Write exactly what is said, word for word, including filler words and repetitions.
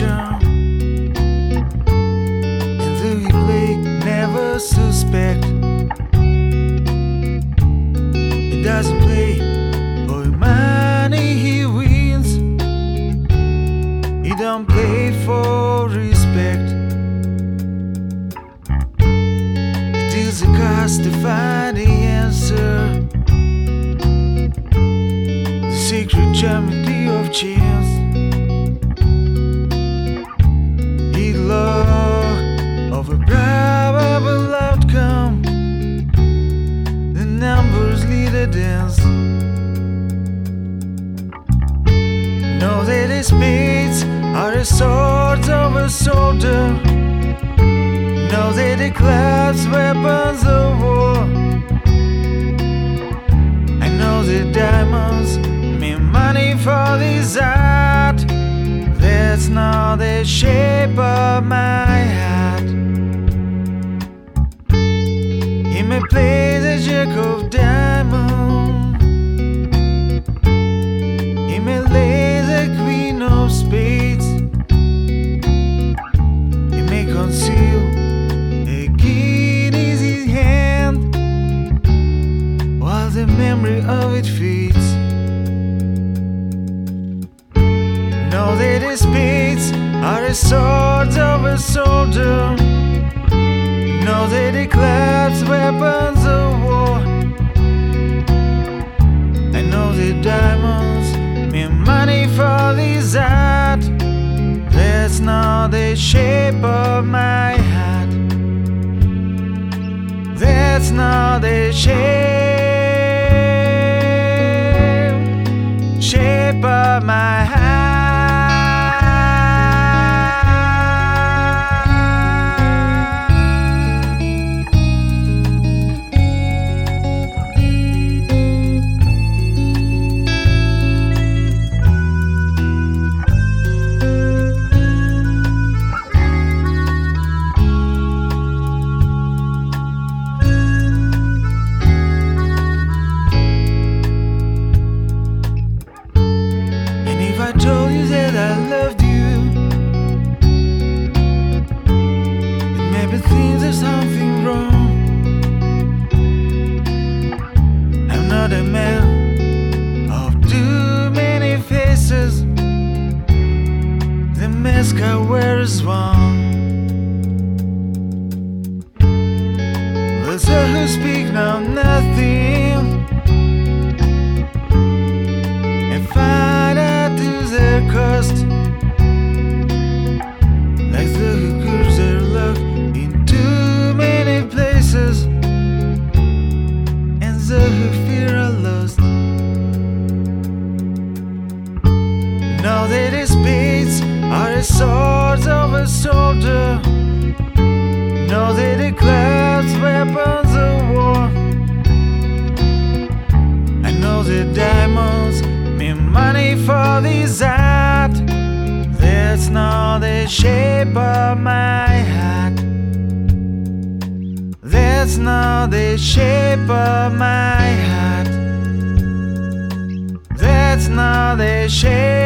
future. And the play never suspect. He doesn't play for money he wins. He don't play for respect. It is a cost to find the answer. The secret geometry of chance. He law of a probable outcome. The numbers lead a dance. Know that the spades are the swords of a soldier. Know that the clubs weapons of war. I know the diamonds mean money for this art. That's not the shape of my heart. He may play the jack of diamonds. He may lay the queen of spades. He may conceal a key in his hand while the memory of it fades. Know that the spades are the swords of a soldier. Know that the clubs weapons of war. I know the diamonds mean money for this art. That's not the shape of my heart. That's not the shape, shape of my heart. I told you that I loved you, it maybe thinks there's something wrong. I'm not a man of too many faces. The mask I wear is one. Those who speak know nothing and find out to their cost, like the who curse their luck in too many places, and the who fear are lost. Know that the spades are the swords of a soldier. Know that the clubs weapons of war. I know the diamonds mean money for this art. That's not the shape of my heart. That's not the shape of my heart. That's not the shape.